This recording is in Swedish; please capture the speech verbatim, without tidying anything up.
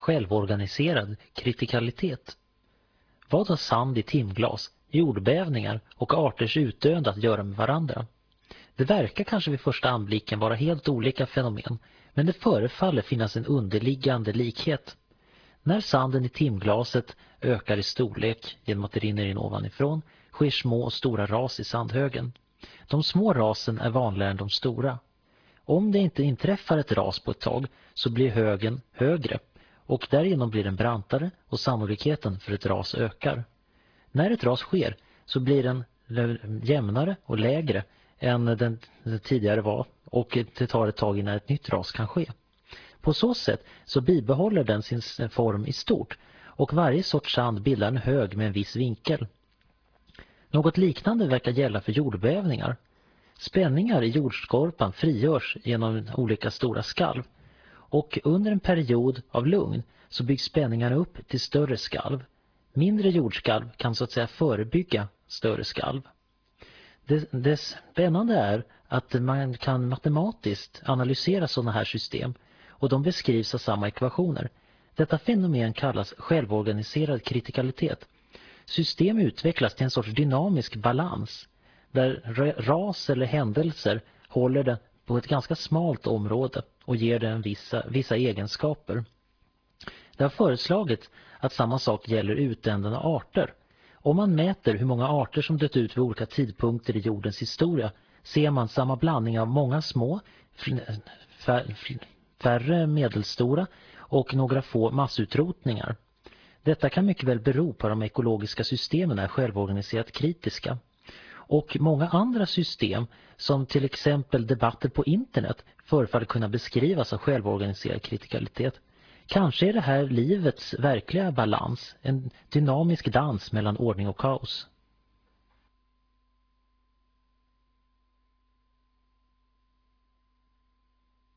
Självorganiserad kritikalitet. Vad har sand i timglas, jordbävningar och arters utdöende att göra med varandra? Det verkar kanske vid första anblicken vara helt olika fenomen, men det förefaller finnas en underliggande likhet. När sanden i timglaset ökar i storlek genom att det rinner in ovanifrån, sker små och stora ras i sandhögen. De små rasen är vanligare än de stora. Om det inte inträffar ett ras på ett tag så blir högen högre och därigenom blir den brantare och sannolikheten för ett ras ökar. När ett ras sker så blir den jämnare och lägre än den tidigare var och det tar ett tag innan ett nytt ras kan ske. På så sätt så bibehåller den sin form i stort och varje sorts sand bildar en hög med en viss vinkel. Något liknande verkar gälla för jordbävningar. Spänningar i jordskorpan frigörs genom olika stora skalv och under en period av lugn så byggs spänningarna upp till större skalv. Mindre jordskalv kan så att säga förebygga större skalv. Det, det spännande är att man kan matematiskt analysera sådana här system och de beskrivs av samma ekvationer. Detta fenomen kallas självorganiserad kritikalitet. System utvecklas till en sorts dynamisk balans där ras eller händelser håller det på ett ganska smalt område och ger den vissa, vissa egenskaper. Det har föreslagit att samma sak gäller utdöende arter. Om man mäter hur många arter som dött ut vid olika tidpunkter i jordens historia ser man samma blandning av många små, färre medelstora och några få massutrotningar. Detta kan mycket väl bero på att de ekologiska systemen är självorganiserat kritiska. Och många andra system, som till exempel debatter på internet, förefaller kunna beskrivas av självorganiserad kritikalitet. Kanske är det här livets verkliga balans, en dynamisk dans mellan ordning och kaos.